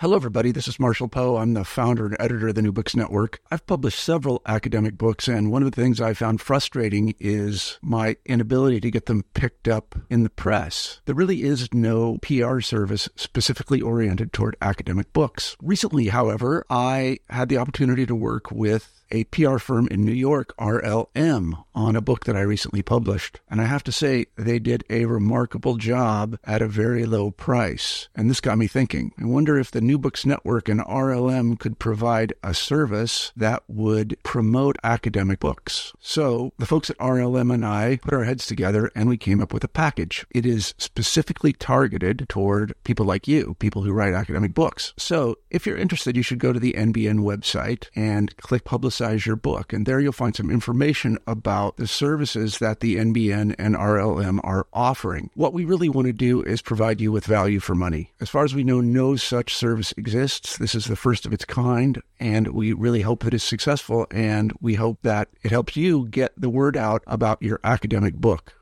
Hello, everybody. This is Marshall Poe. I'm the founder and editor of the New Books Network. I've published several academic books, and one of the things I found frustrating is my inability to get them picked up in the press. There really is no PR service specifically oriented toward academic books. Recently, however, I had the opportunity to work with a PR firm in New York, RLM, on a book that I recently published. And I have to say, they did a remarkable job at a very low price. And this got me thinking. I wonder if the New Books Network and RLM could provide a service that would promote academic books. So the folks at RLM and I put our heads together and we came up with a package. It is specifically targeted toward people like you, people who write academic books. So if you're interested, you should go to the NBN website and click Publicize Your Book. And there you'll find some information about the services that the NBN and RLM are offering. What we really want to do is provide you with value for money. As far as we know, no such service exists. This is the first of its kind, and we really hope that it's successful, and we hope that it helps you get the word out about your academic book.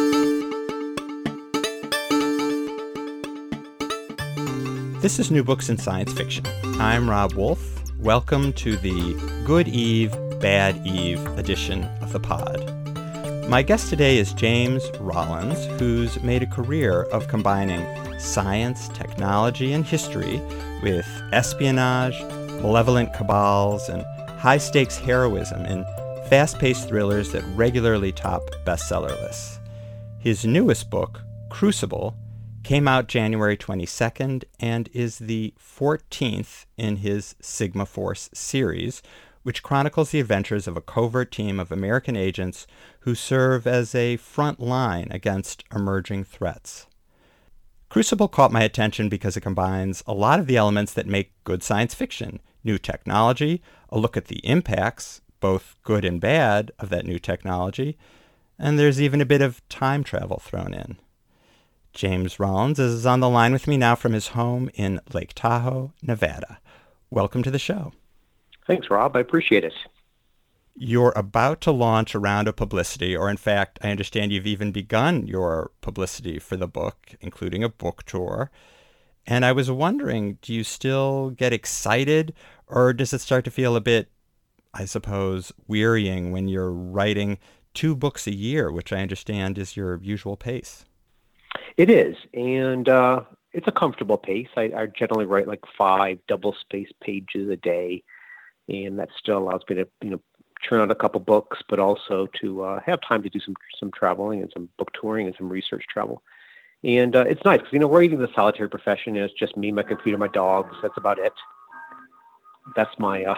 This is New Books in Science Fiction. I'm Rob Wolf. Welcome to the Good Eve, Bad Eve edition of the pod. My guest today is James Rollins, who's made a career of combining science, technology, and history with espionage, malevolent cabals, and high-stakes heroism in fast-paced thrillers that regularly top bestseller lists. His newest book, Crucible, came out January 22nd and is the 14th in his Sigma Force series, which chronicles the adventures of a covert team of American agents who serve as a front line against emerging threats. Crucible caught my attention because it combines a lot of the elements that make good science fiction: new technology, a look at the impacts, both good and bad, of that new technology, and there's even a bit of time travel thrown in. James Rollins is on the line with me now from his home in Lake Tahoe, Nevada. Welcome to the show. Thanks, Rob. I appreciate it. You're about to launch a round of publicity, or in fact, I understand you've even begun your publicity for the book, including a book tour. And I was wondering, do you still get excited, or does it start to feel a bit, I suppose, wearying when you're writing 2 books a year, which I understand is your usual pace? It is, and it's a comfortable pace. I generally write like 5 double-spaced pages a day, and that still allows me to, churn out a couple books, but also to have time to do some traveling and some book touring and some research travel. And it's nice because, writing the solitary profession is just me, my computer, my dogs. That's about it. That's my...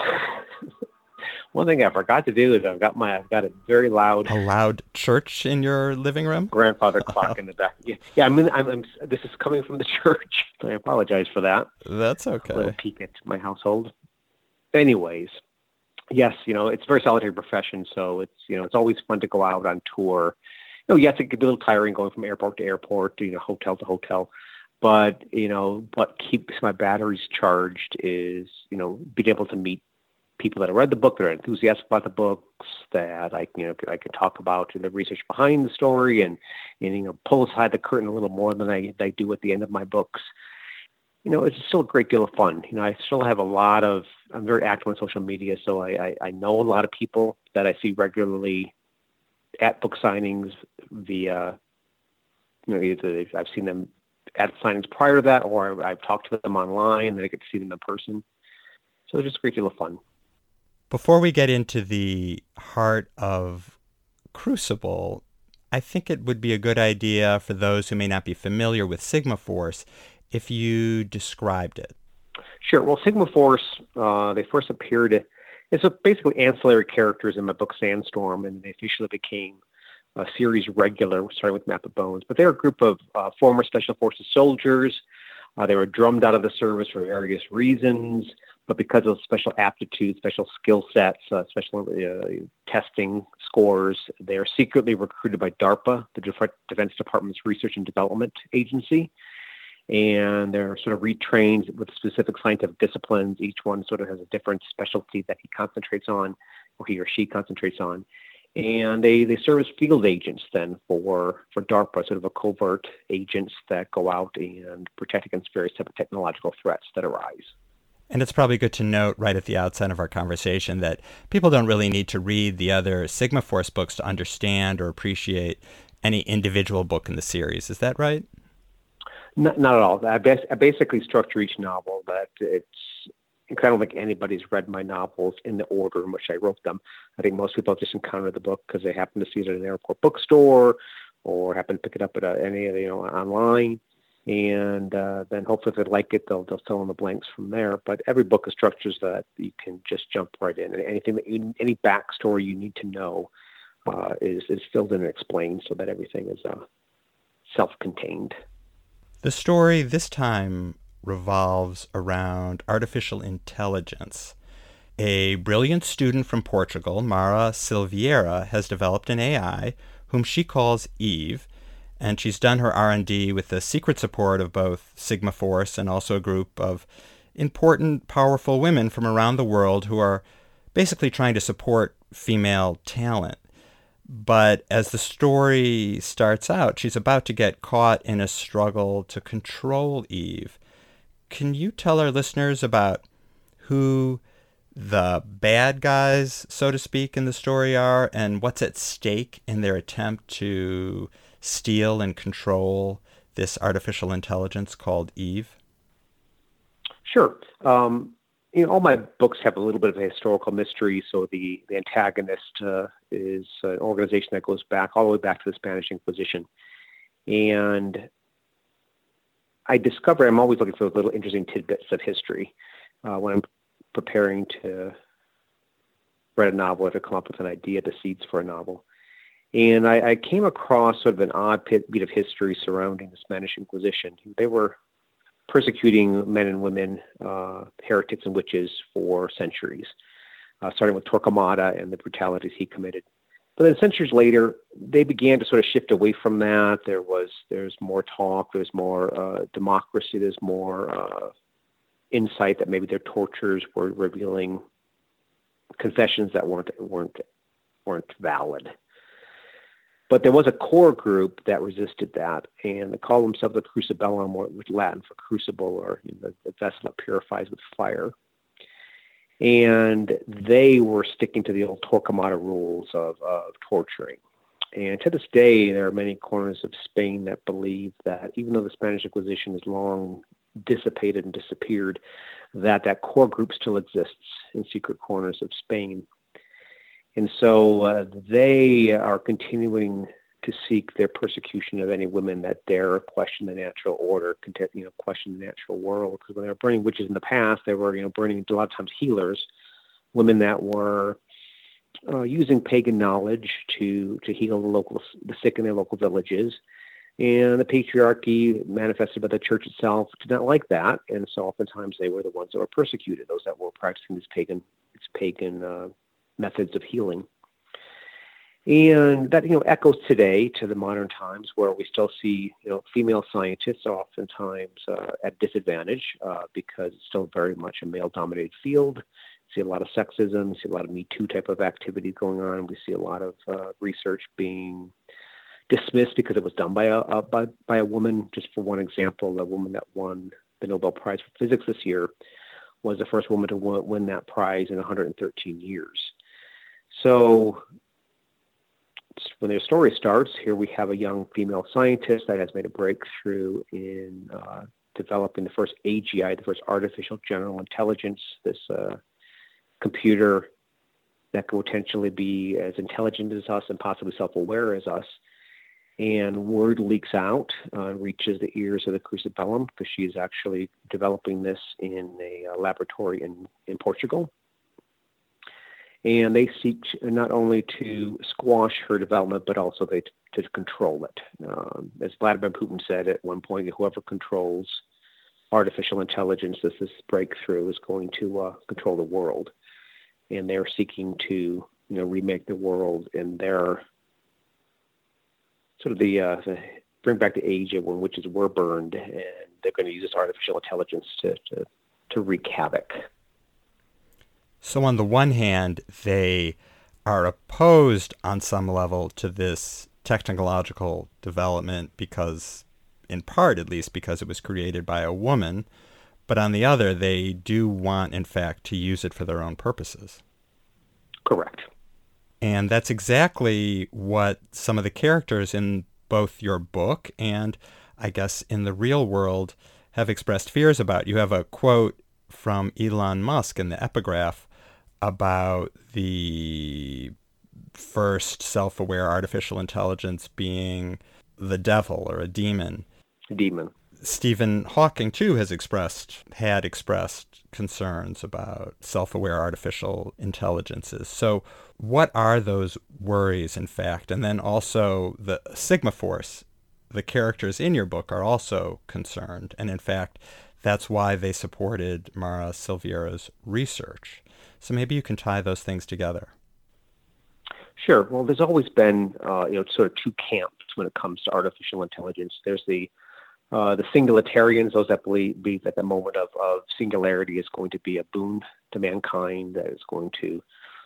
One thing I forgot to do is I've got a very loud... A loud church in your living room? Grandfather clock in the back. Yeah. I'm this is coming from the church. I apologize for that. That's okay. A little peek at my household. Anyways, yes, it's a very solitary profession, so it's always fun to go out on tour. Yes, it can be a little tiring going from airport to airport, hotel to hotel. But, what keeps my batteries charged is, being able to meet people that have read the book, that are enthusiastic about the books, that I can talk about the research behind the story and pull aside the curtain a little more than I do at the end of my books. It's still a great deal of fun. I still have I'm very active on social media, so I know a lot of people that I see regularly at book signings via, either I've seen them at signings prior to that, or I've talked to them online, and I get to see them in person. So it's just a great deal of fun. Before we get into the heart of Crucible, I think it would be a good idea for those who may not be familiar with Sigma Force if you described it. Sure. Well, Sigma Force, they first appeared as basically ancillary characters in my book Sandstorm, and they officially became a series regular, starting with Map of Bones. But they're a group of former Special Forces soldiers. They were drummed out of the service for various reasons, but because of special aptitudes, special skill sets, special testing scores, they are secretly recruited by DARPA, the Defense Department's Research and Development Agency. And they're sort of retrained with specific scientific disciplines. Each one sort of has a different specialty that he concentrates on, or he or she concentrates on. And they serve as field agents then for DARPA, sort of a covert agents that go out and protect against various type of technological threats that arise. And it's probably good to note right at the outset of our conversation that people don't really need to read the other Sigma Force books to understand or appreciate any individual book in the series. Is that right? Not at all. I basically structure each novel that it's, because I don't think anybody's read my novels in the order in which I wrote them. I think most people just encounter the book because they happen to see it at an airport bookstore or happen to pick it up at online. And then hopefully if they like it, they'll fill in the blanks from there. But every book is structured so that you can just jump right in. And any backstory you need to know is filled in and explained so that everything is self-contained. The story this time revolves around artificial intelligence. A brilliant student from Portugal, Mara Silveira, has developed an AI whom she calls Eve, and she's done her R&D with the secret support of both Sigma Force and also a group of important, powerful women from around the world who are basically trying to support female talent. But as the story starts out, she's about to get caught in a struggle to control Eve. Can you tell our listeners about who the bad guys, so to speak, in the story are and what's at stake in their attempt to steal and control this artificial intelligence called Eve? Sure. All my books have a little bit of a historical mystery. So the antagonist is an organization that goes back all the way back to the Spanish Inquisition. And I discover I'm always looking for little interesting tidbits of history when I'm preparing to write a novel or to come up with an idea, the seeds for a novel. And I came across sort of an odd bit of history surrounding the Spanish Inquisition. They were persecuting men and women, heretics and witches for centuries, starting with Torquemada and the brutalities he committed. But then centuries later, they began to sort of shift away from that. There's more talk, there's more democracy, there's more insight that maybe their tortures were revealing confessions that weren't valid. But there was a core group that resisted that, and they called themselves the Crucibellum, which Latin for crucible, or the vessel that purifies with fire. And they were sticking to the old Torquemada rules of torturing. And to this day, there are many corners of Spain that believe that even though the Spanish Inquisition has long dissipated and disappeared, that core group still exists in secret corners of Spain. And so they are continuing to seek their persecution of any women that dare question the natural order, question the natural world. Because when they were burning witches in the past, they were, burning a lot of times healers, women that were using pagan knowledge to heal the sick in their local villages. And the patriarchy, manifested by the church itself, did not like that, and so oftentimes they were the ones that were persecuted, those that were practicing these pagan methods of healing. And that, echoes today to the modern times where we still see, female scientists are oftentimes at disadvantage because it's still very much a male-dominated field. We see a lot of sexism, we see a lot of Me Too type of activity going on. We see a lot of research being dismissed because it was done by a woman. Just for one example, the woman that won the Nobel Prize for Physics this year was the first woman to win that prize in 113 years. So when their story starts, here we have a young female scientist that has made a breakthrough in developing the first AGI, the first artificial general intelligence, this computer that could potentially be as intelligent as us and possibly self-aware as us. And word leaks out, reaches the ears of the Crucibellum, because she is actually developing this in a laboratory in Portugal. And they seek not only to squash her development, but also to control it. As Vladimir Putin said at one point, whoever controls artificial intelligence, this breakthrough is going to control the world. And they're seeking to, remake the world in their sort of the bring back the age of when witches were burned, and they're going to use this artificial intelligence to wreak havoc. So on the one hand, they are opposed on some level to this technological development because, in part at least, because it was created by a woman, but on the other, they do want, in fact, to use it for their own purposes. Correct. And that's exactly what some of the characters in both your book and, I guess, in the real world have expressed fears about. You have a quote from Elon Musk in the epigraph about the first self-aware artificial intelligence being the devil or a demon. Demon. Stephen Hawking, too, had expressed concerns about self-aware artificial intelligences. So what are those worries, in fact? And then also the Sigma Force, the characters in your book are also concerned. And in fact, that's why they supported Mara Silveira's research. So maybe you can tie those things together. Sure. Well, there's always been, sort of two camps when it comes to artificial intelligence. There's the singularitarians, those that believe that the moment of singularity is going to be a boon to mankind, that is going to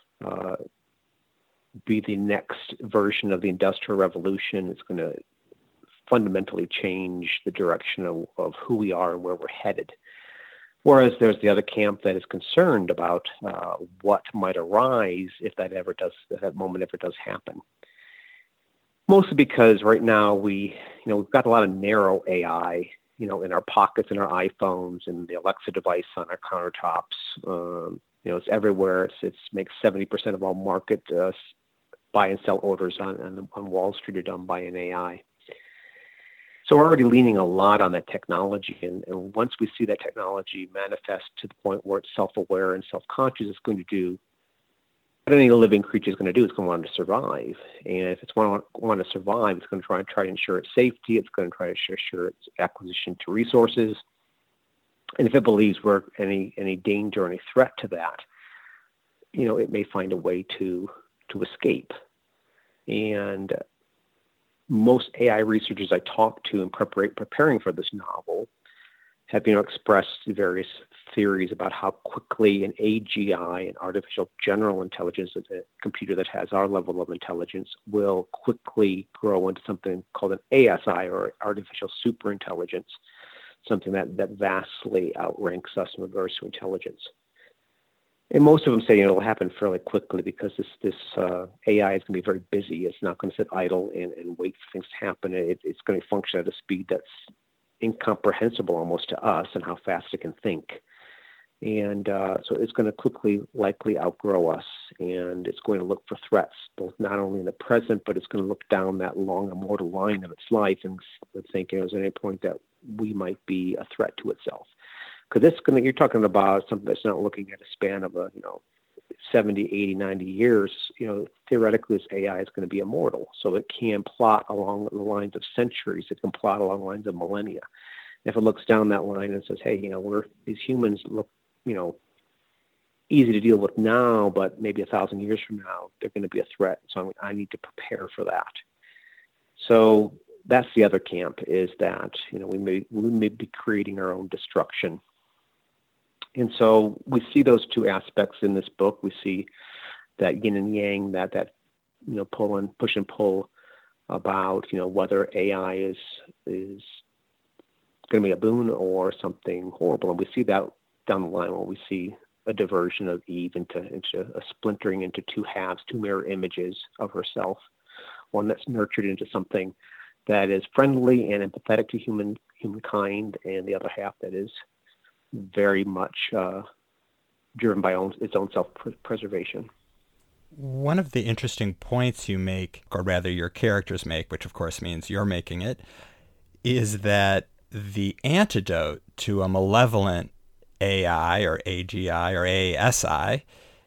be the next version of the Industrial Revolution. It's going to fundamentally change the direction of who we are and where we're headed. Whereas there's the other camp that is concerned about what might arise if that moment ever does happen. Mostly because right now we've got a lot of narrow AI, in our pockets, in our iPhones, and the Alexa device on our countertops. It's everywhere. It makes 70% of all market buy and sell orders on Wall Street are done by an AI. So we're already leaning a lot on that technology, and once we see that technology manifest to the point where it's self-aware and self-conscious, it's going to do what any living creature is going to do. It's going to want to survive, and if it's want to survive, it's going to try to ensure its safety. It's going to try to ensure its acquisition to resources, and if it believes we're any danger or any threat to that, it may find a way to escape. And most AI researchers I talked to in preparing for this novel have expressed various theories about how quickly an AGI, an artificial general intelligence, a computer that has our level of intelligence, will quickly grow into something called an ASI, or artificial superintelligence, something that vastly outranks us in regards to intelligence. And most of them say it'll happen fairly quickly because this AI is going to be very busy. It's not going to sit idle and wait for things to happen. It's going to function at a speed that's incomprehensible almost to us, and how fast it can think. And so it's going to likely outgrow us, and it's going to look for threats, both not only in the present, but it's going to look down that long immortal line of its life and think, is at any point that we might be a threat to itself. Because you're talking about something that's not looking at a span of 70, 80, 90 years. Theoretically, this AI is going to be immortal, so it can plot along the lines of centuries. It can plot along the lines of millennia. If it looks down that line and says, hey, these humans look, easy to deal with now, but maybe 1,000 years from now, they're going to be a threat. So I need to prepare for that. So that's the other camp, is that, we may be creating our own destruction. And so we see those two aspects in this book. We see that yin and yang, that push and pull about, whether AI is going to be a boon or something horrible. And we see that down the line when we see a diversion of Eve into a splintering into two halves, two mirror images of herself, one that's nurtured into something that is friendly and empathetic to humankind, and the other half that is very much driven by its own self-preservation. One of the interesting points you make, or rather your characters make, which of course means you're making it, is that the antidote to a malevolent AI or AGI or ASI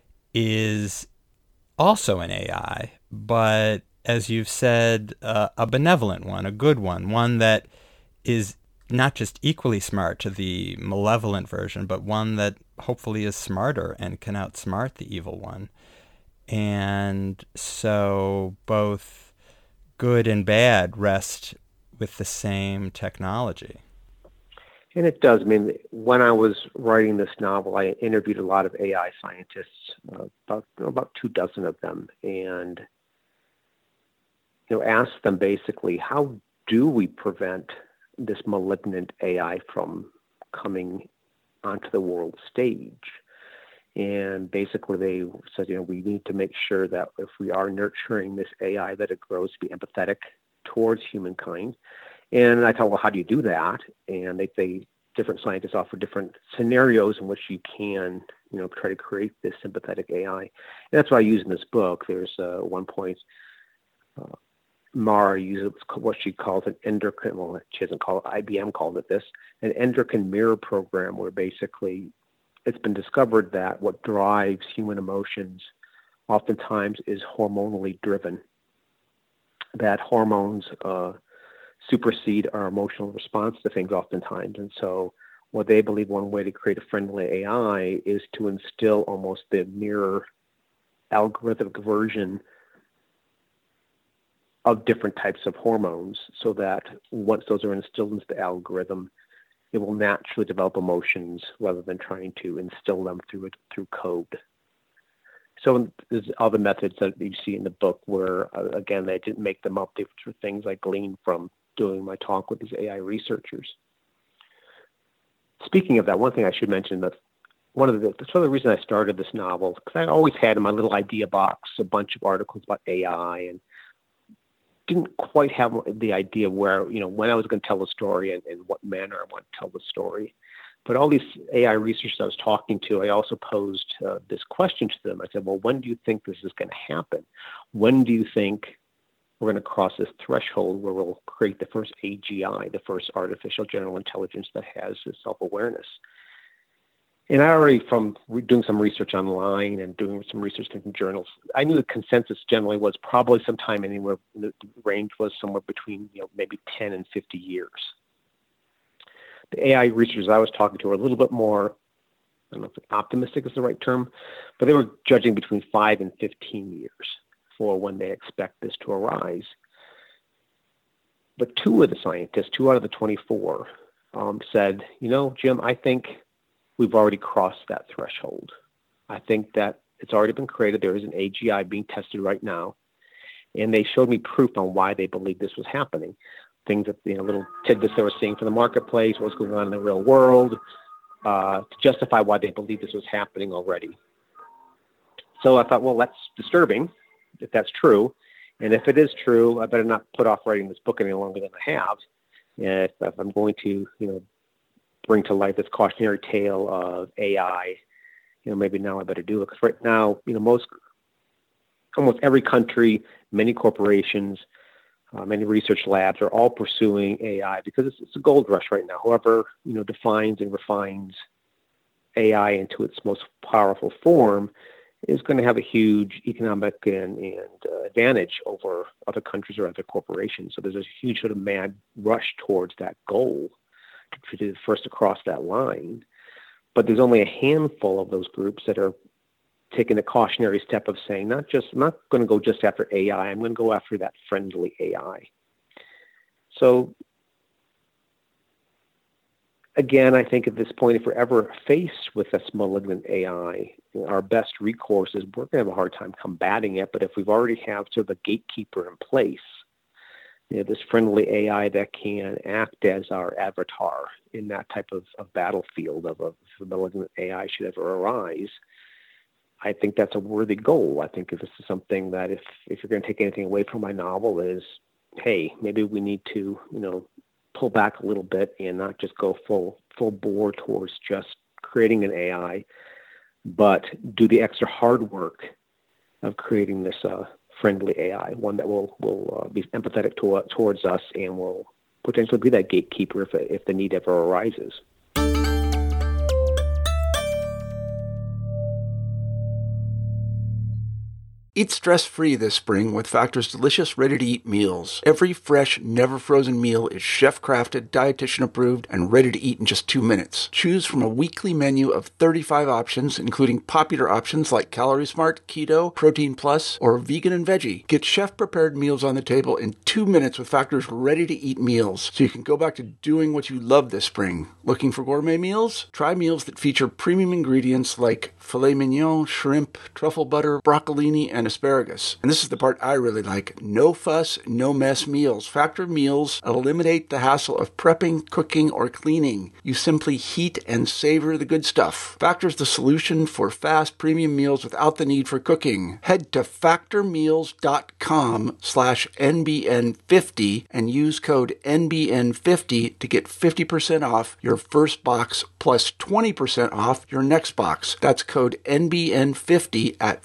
is also an AI, but as you've said, a benevolent one, a good one that is not just equally smart to the malevolent version, but one that hopefully is smarter and can outsmart the evil one. And so both good and bad rest with the same technology. And it does. I mean, when I was writing this novel, I interviewed a lot of AI scientists, about 24 of them, and asked them basically, how do we prevent this malignant AI from coming onto the world stage? And basically they said, we need to make sure that if we are nurturing this AI, that it grows to be empathetic towards humankind. And I thought, well, how do you do that? And they different scientists offer different scenarios in which you can, try to create this sympathetic AI. And that's what I use in this book. There's one point, Mara uses what she calls an endocrine, well, she doesn't call it, IBM called it this, an endocrine mirror program, where basically it's been discovered that what drives human emotions oftentimes is hormonally driven, that hormones supersede our emotional response to things oftentimes. And so what they believe one way to create a friendly AI is to instill almost the mirror algorithmic version of different types of hormones, so that once those are instilled into the algorithm, it will naturally develop emotions rather than trying to instill them through code. So there's other methods that you see in the book where, again, I didn't make them up. They were things I gleaned from doing my talk with these AI researchers. Speaking of that, one thing I should mention, that one of the reason I started this novel, because I always had in my little idea box a bunch of articles about AI, and didn't quite have the idea where, when I was going to tell the story and in what manner I want to tell the story. But all these AI researchers I was talking to, I also posed this question to them. I said, well, when do you think this is going to happen? When do you think we're going to cross this threshold where we'll create the first AGI, the first artificial general intelligence that has this self-awareness? And I already, from doing some research online and doing some research in journals, I knew the consensus generally was probably sometime anywhere, the range was somewhere between maybe 10 and 50 years. The AI researchers I was talking to were a little bit more, I don't know if optimistic is the right term, but they were judging between 5 and 15 years for when they expect this to arise. But two out of the 24, said, Jim, I think we've already crossed that threshold. I think that it's already been created. There is an AGI being tested right now. And they showed me proof on why they believed this was happening. Things that, little tidbits they were seeing from the marketplace, what's going on in the real world, to justify why they believed this was happening already. So I thought, well, that's disturbing if that's true. And if it is true, I better not put off writing this book any longer than I have. And if I'm going to, bring to light this cautionary tale of AI, maybe now I better do it. Because right now, almost every country, many corporations, many research labs are all pursuing AI because it's a gold rush right now. Whoever, defines and refines AI into its most powerful form is going to have a huge economic and advantage over other countries or other corporations. So there's a huge sort of mad rush towards that goal to be the first to cross that line. But there's only a handful of those groups that are taking a cautionary step of saying, I'm not going to go just after AI, I'm going to go after that friendly AI. So again, I think at this point, if we're ever faced with this malignant AI, our best recourse is we're going to have a hard time combating it. But if we've already have sort of a gatekeeper in place, this friendly AI that can act as our avatar in that type of battlefield of a malignant AI should ever arise, I think that's a worthy goal. I think if this is something that if you're going to take anything away from my novel is, hey, maybe we need to, pull back a little bit and not just go full bore towards just creating an AI, but do the extra hard work of creating this friendly AI, one that will be empathetic towards us and will potentially be that gatekeeper if the need ever arises. Eat stress-free this spring with Factor's delicious, ready-to-eat meals. Every fresh, never-frozen meal is chef-crafted, dietitian-approved, and ready to eat in just 2 minutes. Choose from a weekly menu of 35 options, including popular options like Calorie Smart, Keto, Protein Plus, or Vegan and Veggie. Get chef-prepared meals on the table in 2 minutes with Factor's ready-to-eat meals, so you can go back to doing what you love this spring. Looking for gourmet meals? Try meals that feature premium ingredients like filet mignon, shrimp, truffle butter, broccolini, and asparagus. And this is the part I really like. No fuss, no mess meals. Factor meals eliminate the hassle of prepping, cooking, or cleaning. You simply heat and savor the good stuff. Factor's the solution for fast premium meals without the need for cooking. Head to factormeals.com/NBN50 and use code NBN50 to get 50% off your first box plus 20% off your next box. That's code NBN50 at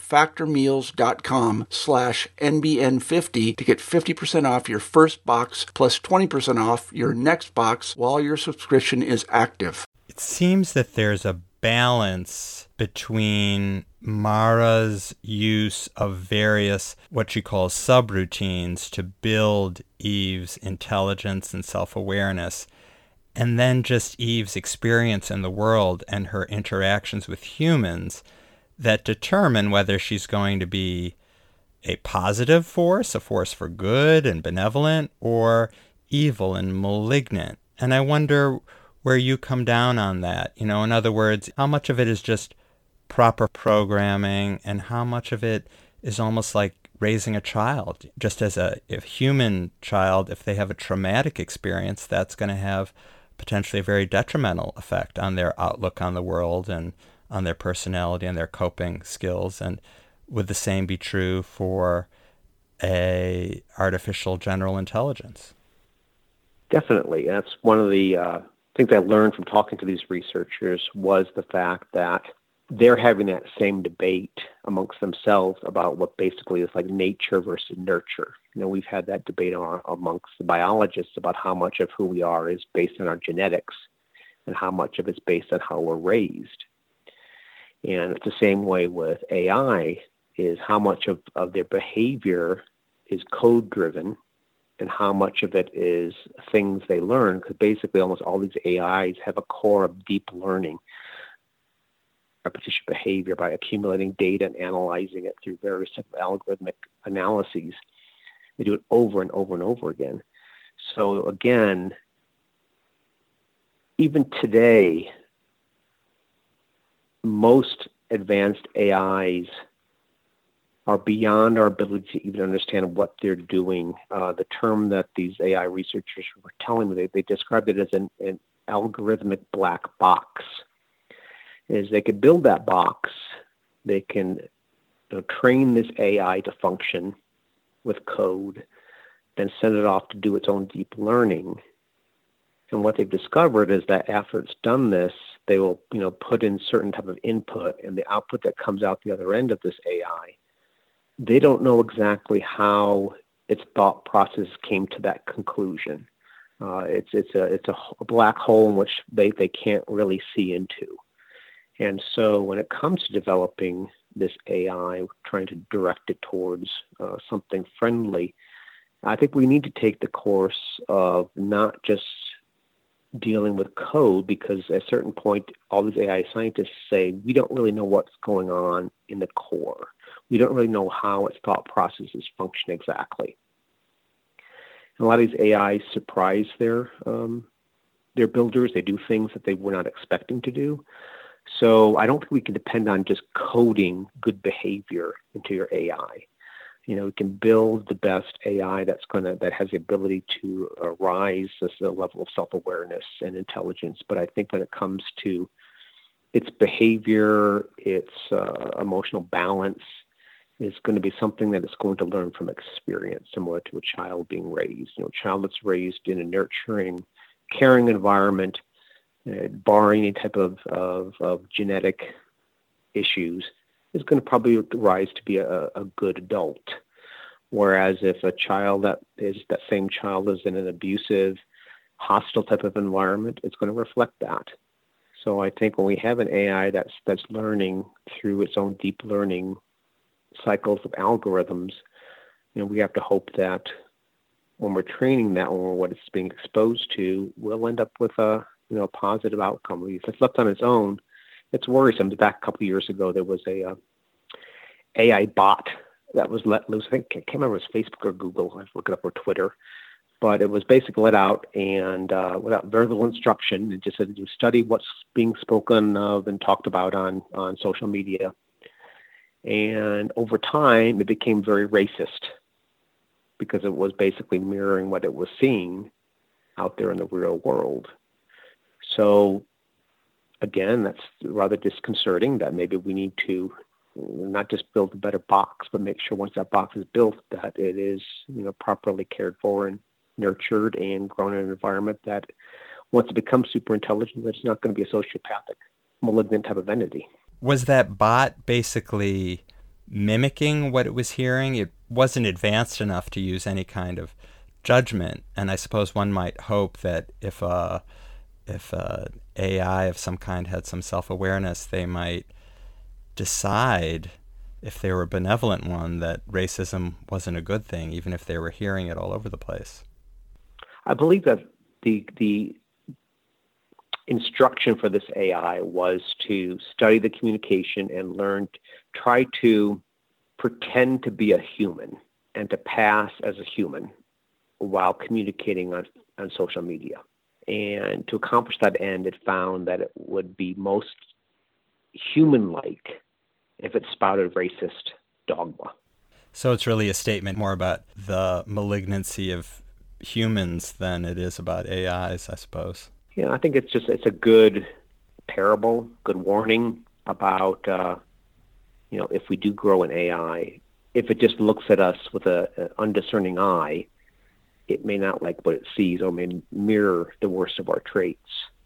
factormeals.com/NBN50 to get 50% off your first box plus 20% off your next box while your subscription is active. It seems that there's a balance between Mara's use of various what she calls subroutines to build Eve's intelligence and self-awareness, and then just Eve's experience in the world and her interactions with humans that determine whether she's going to be a positive force, a force for good and benevolent, or evil and malignant. And I wonder where you come down on that. In other words, how much of it is just proper programming and how much of it is almost like raising a child. Just as a human child, if they have a traumatic experience, that's going to have potentially a very detrimental effect on their outlook on the world and on their personality and their coping skills. And would the same be true for a artificial general intelligence? Definitely. That's one of the things I learned from talking to these researchers was the fact that they're having that same debate amongst themselves about what basically is like nature versus nurture. We've had that debate amongst the biologists about how much of who we are is based on our genetics and how much of it's based on how we're raised. And it's the same way with AI, is how much of their behavior is code-driven and how much of it is things they learn, because basically almost all these AIs have a core of deep learning, repetition behavior by accumulating data and analyzing it through various types of algorithmic analyses. They do it over and over and over again. So again, even today, most advanced AIs are beyond our ability to even understand what they're doing. The term that these AI researchers were telling me, they described it as an algorithmic black box. Is they could build that box, they can train this AI to function with code, then send it off to do its own deep learning. And what they've discovered is that after it's done this, they will put in certain type of input, and the output that comes out the other end of this AI, they don't know exactly how its thought process came to that conclusion. It's a black hole in which they can't really see into. And so when it comes to developing this AI, trying to direct it towards something friendly, I think we need to take the course of not just dealing with code, because at a certain point, all these AI scientists say, we don't really know what's going on in the core. We don't really know how its thought processes function exactly. And a lot of these AIs surprise their builders. They do things that they were not expecting to do. So I don't think we can depend on just coding good behavior into your AI. We can build the best AI that has the ability to rise as a level of self-awareness and intelligence. But I think when it comes to its behavior, its emotional balance, is going to be something that it's going to learn from experience, similar to a child being raised. A child that's raised in a nurturing, caring environment, barring any type of genetic issues, is going to probably rise to be a good adult. Whereas if that same child is in an abusive, hostile type of environment, it's going to reflect that. So I think when we have an AI that's learning through its own deep learning cycles of algorithms, we have to hope that when we're training that or what it's being exposed to, we'll end up with a positive outcome. If it's left on its own, it's worrisome. Back a couple of years ago, there was a AI bot that was let loose. I can't remember if it was Facebook or Google. I have to look it up, or Twitter. But it was basically let out and without very little instruction. It just said you study what's being spoken of and talked about on social media. And over time, it became very racist because it was basically mirroring what it was seeing out there in the real world. So again, that's rather disconcerting that maybe we need to not just build a better box, but make sure once that box is built that it is, properly cared for and nurtured and grown in an environment that once it becomes super intelligent, that it's not going to be a sociopathic, malignant type of entity. Was that bot basically mimicking what it was hearing? It wasn't advanced enough to use any kind of judgment. And I suppose one might hope that if AI of some kind had some self-awareness, they might decide, if they were a benevolent one, that racism wasn't a good thing, even if they were hearing it all over the place. I believe that the instruction for this AI was to study the communication and try to pretend to be a human and to pass as a human while communicating on social media. And to accomplish that end, it found that it would be most human-like if it spouted racist dogma. So it's really a statement more about the malignancy of humans than it is about AIs, I suppose. Yeah, I think it's a good parable, good warning about, if we do grow an AI, if it just looks at us with an undiscerning eye, it may not like what it sees or may mirror the worst of our traits.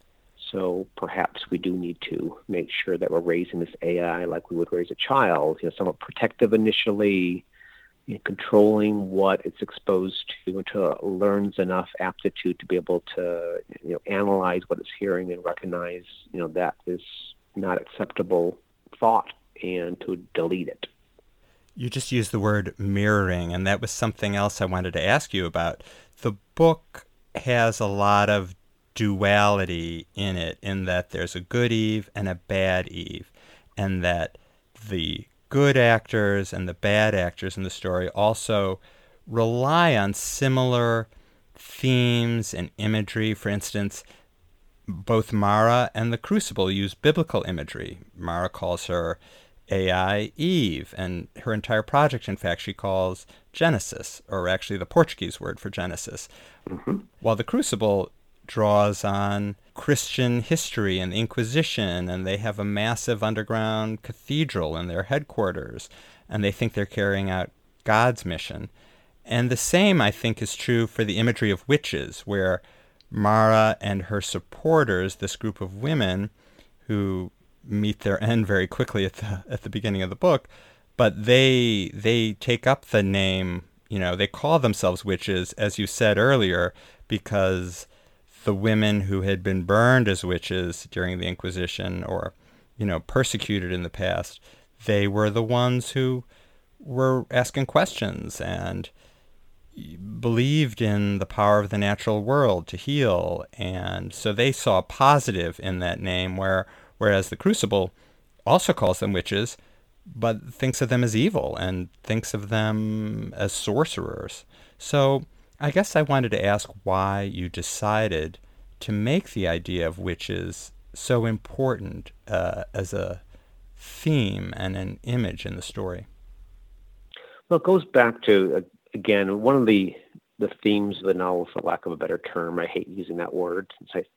So perhaps we do need to make sure that we're raising this AI like we would raise a child, somewhat protective initially, controlling what it's exposed to until it learns enough aptitude to be able to, analyze what it's hearing and recognize, that is not acceptable thought and to delete it. You just used the word mirroring, and that was something else I wanted to ask you about. The book has a lot of duality in it, in that there's a good Eve and a bad Eve, and that the good actors and the bad actors in the story also rely on similar themes and imagery. For instance, both Mara and the Crucible use biblical imagery. Mara calls her AI Eve, and her entire project, in fact, she calls Genesis, or actually the Portuguese word for Genesis. Mm-hmm. While the Crucible draws on Christian history and the Inquisition, and they have a massive underground cathedral in their headquarters, and they think they're carrying out God's mission. And the same, I think, is true for the imagery of witches, where Mara and her supporters, this group of women who meet their end very quickly at the beginning of the book, but they take up the name, they call themselves witches, as you said earlier, because the women who had been burned as witches during the Inquisition or, persecuted in the past, they were the ones who were asking questions and believed in the power of the natural world to heal. And so they saw positive in that name, whereas the Crucible also calls them witches, but thinks of them as evil and thinks of them as sorcerers. So I guess I wanted to ask why you decided to make the idea of witches so important as a theme and an image in the story. Well, it goes back to, again, one of the themes of the novel, for lack of a better term. I hate using that word since I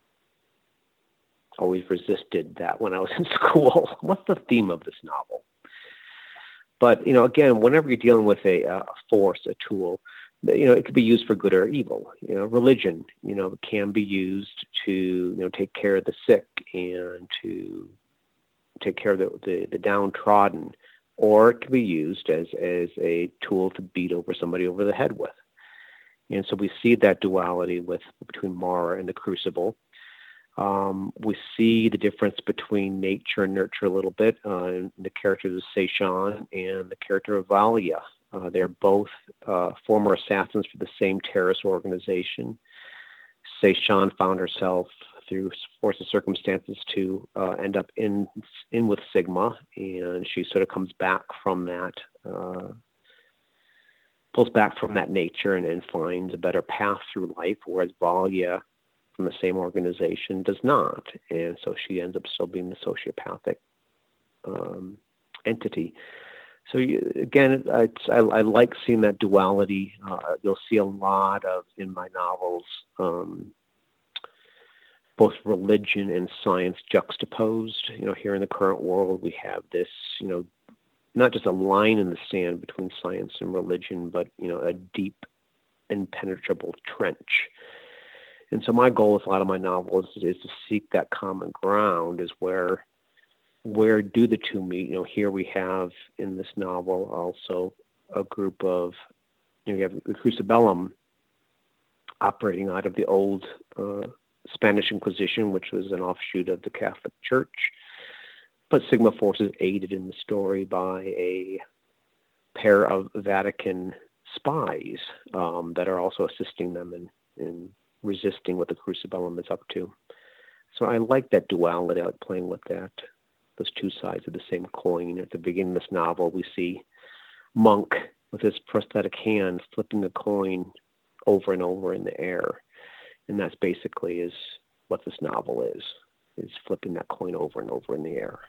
always resisted that when I was in school. What's the theme of this novel? But, again, whenever you're dealing with a force, a tool, it could be used for good or evil. Religion, can be used to, take care of the sick and to take care of the downtrodden, or it can be used as a tool to beat somebody over the head with. And so we see that duality between Mara and the Crucible. We see the difference between nature and nurture a little bit in the characters of Seishan and the character of Valia. They're both former assassins for the same terrorist organization. Seishan found herself through force of circumstances to end up in with Sigma, and she sort of comes back from that, pulls back from that nature and finds a better path through life, whereas Valia from the same organization does not, and so she ends up still being the sociopathic entity. So again, I like seeing that duality. You'll see a lot of, in my novels, both religion and science juxtaposed. Here in the current world, we have this, not just a line in the sand between science and religion, but, a deep, impenetrable trench. And so my goal with a lot of my novels is to seek that common ground, is where do the two meet? Here we have in this novel also a group of, you have the Crucibellum operating out of the old Spanish Inquisition, which was an offshoot of the Catholic Church. But Sigma Force is aided in the story by a pair of Vatican spies that are also assisting them in resisting what the Crucibellum is up to. So I like that duality. I like playing with that, those two sides of the same coin. At the beginning of this novel, we see Monk with his prosthetic hand flipping a coin over and over in the air. And that's basically is what this novel is flipping that coin over and over in the air.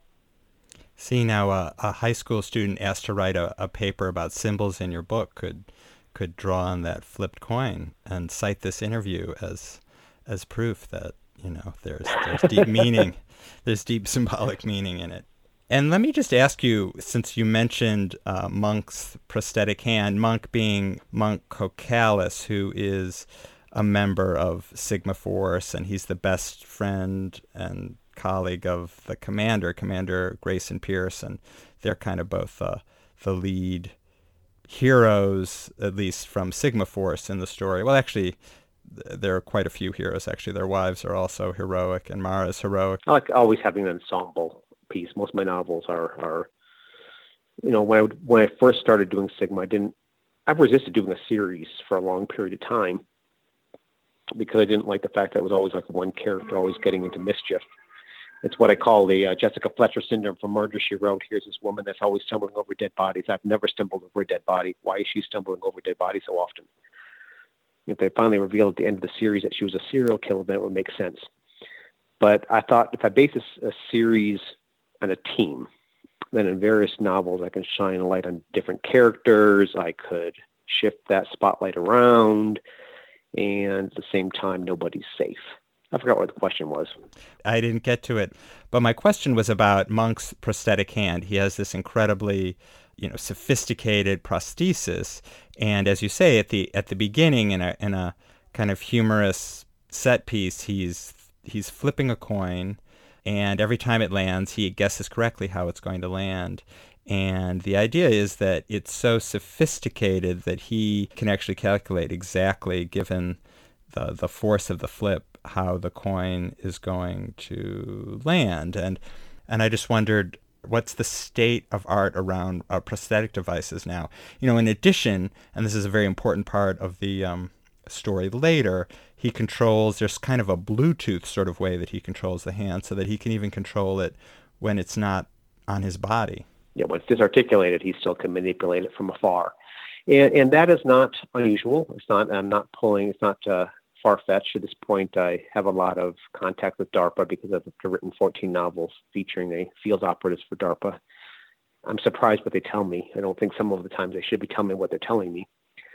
See, now a high school student asked to write a paper about symbols in your book could draw on that flipped coin and cite this interview as proof that, there's deep meaning, there's deep symbolic meaning in it. And let me just ask you, since you mentioned Monk's prosthetic hand, Monk being Monk Kocalas, who is a member of Sigma Force, and he's the best friend and colleague of the Commander Grayson Pierce, and they're kind of both the lead heroes, at least from Sigma Force in the story. Well, actually, there are quite a few heroes, actually. Their wives are also heroic, and Mara's heroic. I like always having an ensemble piece. Most of my novels are when I first started doing Sigma, I've resisted doing a series for a long period of time because I didn't like the fact that it was always like one character always getting into mischief. It's what I call the Jessica Fletcher syndrome from Murder, She Wrote. Here's this woman that's always stumbling over dead bodies. I've never stumbled over a dead body. Why is she stumbling over dead bodies so often? If they finally revealed at the end of the series that she was a serial killer, then it would make sense. But I thought if I base a series on a team, then in various novels I can shine a light on different characters. I could shift that spotlight around, and at the same time, nobody's safe. I forgot what the question was. I didn't get to it, but my question was about Monk's prosthetic hand. He has this incredibly, sophisticated prosthesis, and as you say at the beginning, in a kind of humorous set piece, he's flipping a coin, and every time it lands, he guesses correctly how it's going to land. And the idea is that it's so sophisticated that he can actually calculate exactly, given the force of the flip, how the coin is going to land. And I just wondered, what's the state of art around prosthetic devices now? In addition, and this is a very important part of the story later, there's kind of a Bluetooth sort of way that he controls the hand so that he can even control it when it's not on his body. Yeah, when it's disarticulated, he still can manipulate it from afar. And that is not unusual. It's not far-fetched. At this point, I have a lot of contact with DARPA because I've written 14 novels featuring a field operatives for DARPA. I'm surprised what they tell me. I don't think some of the times they should be telling me what they're telling me.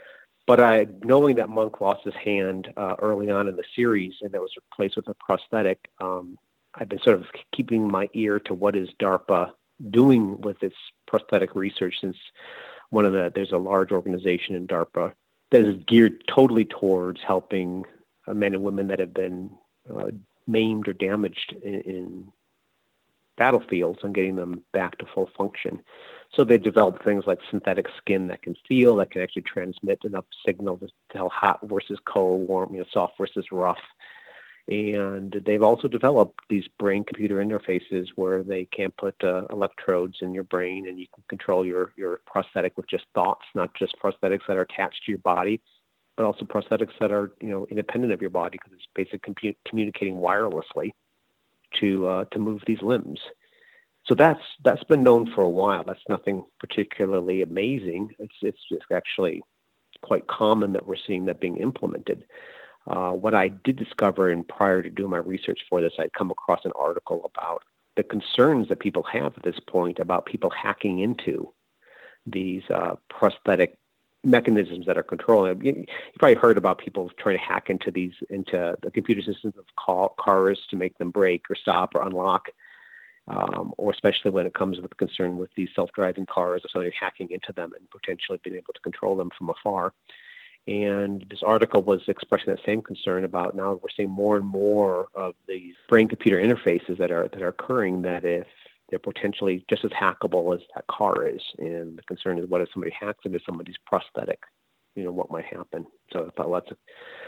But knowing that Monk lost his hand early on in the series and that was replaced with a prosthetic, I've been sort of keeping my ear to what is DARPA doing with its prosthetic research, since there's a large organization in DARPA that is geared totally towards helping men and women that have been maimed or damaged in battlefields and getting them back to full function. So they developed things like synthetic skin that can feel, that can actually transmit enough signal to tell hot versus cold, warm, soft versus rough. And they've also developed these brain-computer interfaces where they can put electrodes in your brain, and you can control your prosthetic with just thoughts, not just prosthetics that are attached to your body, but also prosthetics that are, independent of your body, because it's basically communicating wirelessly to move these limbs. So that's been known for a while. That's nothing particularly amazing. It's just actually quite common that we're seeing that being implemented. What I did discover, and prior to doing my research for this, I'd come across an article about the concerns that people have at this point about people hacking into these prosthetic mechanisms that are controlling. You probably heard about people trying to hack into the computer systems of cars to make them brake or stop or unlock, or especially when it comes with concern with these self-driving cars, or somebody hacking into them and potentially being able to control them from afar. And this article was expressing that same concern about now we're seeing more and more of these brain-computer interfaces that are occurring, that if they're potentially just as hackable as that car is. And the concern is, what if somebody hacks into somebody's prosthetic? What might happen? So I thought that's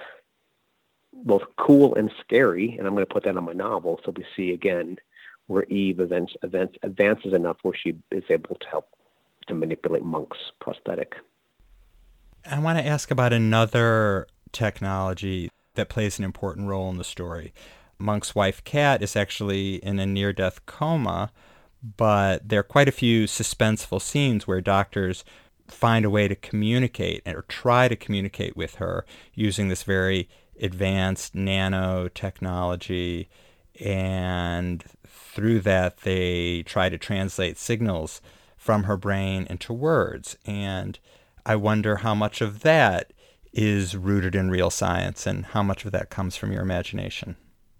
both cool and scary, and I'm going to put that on my novel. So we see again where Eve advances enough where she is able to help to manipulate Monk's prosthetic. I want to ask about another technology that plays an important role in the story. Monk's wife, Kat, is actually in a near-death coma, but there are quite a few suspenseful scenes where doctors find a way to communicate or try to communicate with her using this very advanced nanotechnology, and through that they try to translate signals from her brain into words. And I wonder how much of that is rooted in real science and how much of that comes from your imagination.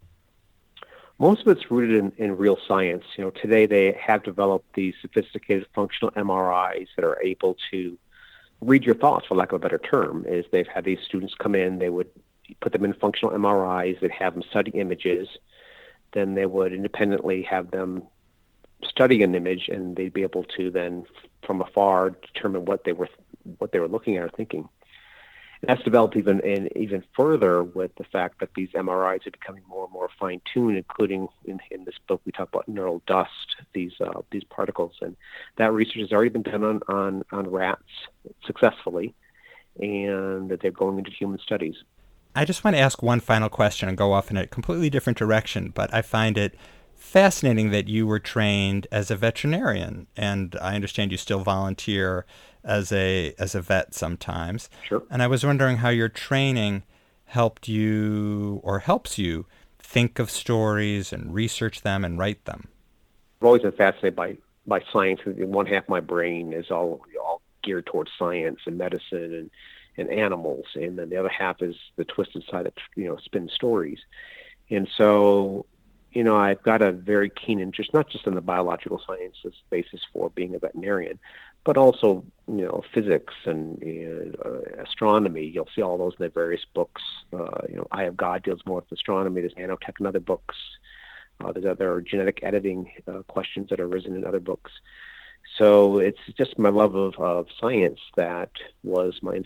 Most of it's rooted in real science. Today they have developed these sophisticated functional MRIs that are able to read your thoughts, for lack of a better term. Is they've had these students come in, they would put them in functional MRIs, they'd have them study images, then they would independently have them study an image, and they'd be able to then, from afar, determine what they were looking at or thinking. And that's developed even further with the fact that these MRIs are becoming more and more fine-tuned, including in this book we talk about neural dust, these particles. And that research has already been done on rats successfully, and that they're going into human studies. I just want to ask one final question and go off in a completely different direction, but I find it fascinating that you were trained as a veterinarian, and I understand you still volunteer as a vet sometimes. Sure. And I was wondering how your training helped you or helps you think of stories and research them and write them. I've always been fascinated by science. One half of my brain is all geared towards science and medicine and animals, and then the other half is the twisted side that spins stories. And so I've got a very keen interest, not just in the biological sciences basis for being a veterinarian, but also, physics and astronomy. You'll see all those in the various books. Eye of God deals more with astronomy. There's nanotech in other books. There's other genetic editing questions that are arisen in other books. So it's just my love of science that was my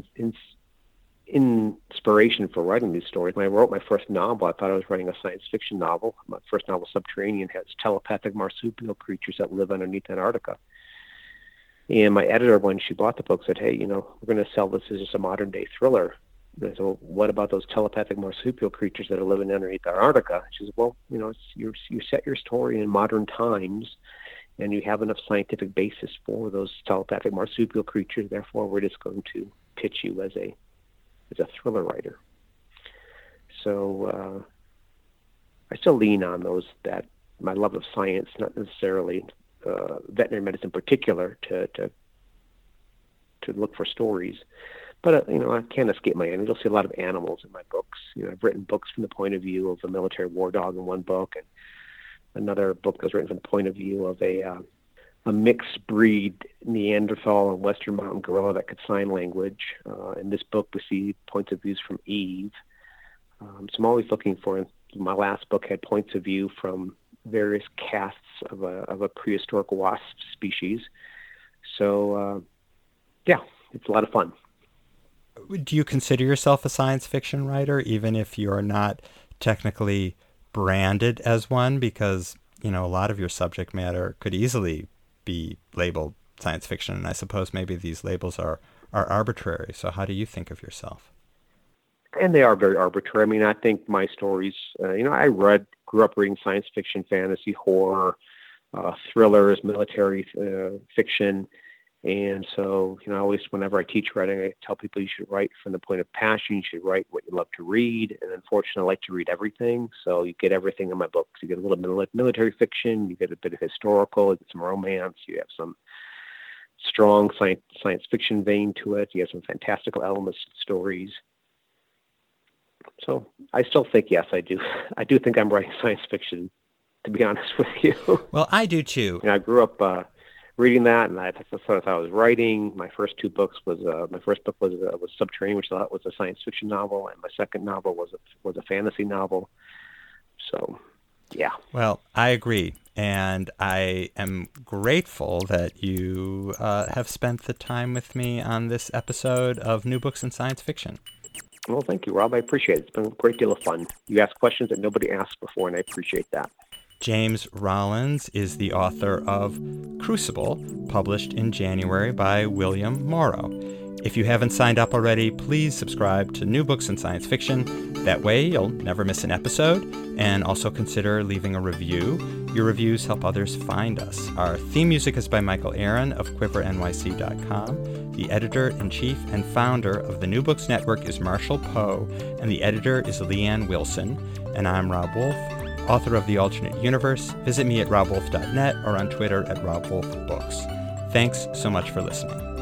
inspiration for writing these stories. When I wrote my first novel, I thought I was writing a science fiction novel. My first novel, Subterranean, has telepathic marsupial creatures that live underneath Antarctica. And my editor, when she bought the book, said, "Hey, we're going to sell this as just a modern-day thriller." And I said, "Well, what about those telepathic marsupial creatures that are living underneath Antarctica?" She said, "Well, you set your story in modern times, and you have enough scientific basis for those telepathic marsupial creatures. Therefore, we're just going to pitch you as a thriller writer." So I still lean on that my love of science, not necessarily veterinary medicine in particular, to look for stories. But I can't escape my animals. You'll see a lot of animals in my books. I've written books from the point of view of a military war dog in one book, and another book that was written from the point of view of a mixed breed Neanderthal and Western mountain gorilla that could sign language. In this book, we see points of views from Eve. So I'm always looking for. My last book had points of view from various casts of a prehistoric wasp species. So it's a lot of fun. Do you consider yourself a science fiction writer, even if you're not technically branded as one because, a lot of your subject matter could easily be labeled science fiction, and I suppose maybe these labels are arbitrary. So how do you think of yourself? And they are very arbitrary. I mean, I think my stories, I grew up reading science fiction, fantasy, horror, thrillers, military fiction. And so, always whenever I teach writing, I tell people you should write from the point of passion. You should write what you love to read. And unfortunately, I like to read everything. So you get everything in my books. You get a little military fiction. You get a bit of historical. You get some romance. You have some strong science fiction vein to it. You have some fantastical elements to stories. So I still think, yes, I do. I do think I'm writing science fiction, to be honest with you. Well, I do too. I grew up reading that, and that's what I was writing. My first two books was my first book was Subterranean, which I thought was a science fiction novel, and my second novel was a fantasy novel. So, yeah. Well, I agree, and I am grateful that you have spent the time with me on this episode of New Books in Science Fiction. Well, thank you, Rob. I appreciate it. It's been a great deal of fun. You ask questions that nobody asked before, and I appreciate that. James Rollins is the author of Crucible, published in January by William Morrow. If you haven't signed up already, please subscribe to New Books in Science Fiction. That way, you'll never miss an episode, and also consider leaving a review. Your reviews help others find us. Our theme music is by Michael Aaron of QuiverNYC.com. The editor-in-chief and founder of the New Books Network is Marshall Poe, and the editor is Leanne Wilson. And I'm Rob Wolf, author of The Alternate Universe. Visit me at robwolf.net or on Twitter at robwolfbooks. Thanks so much for listening.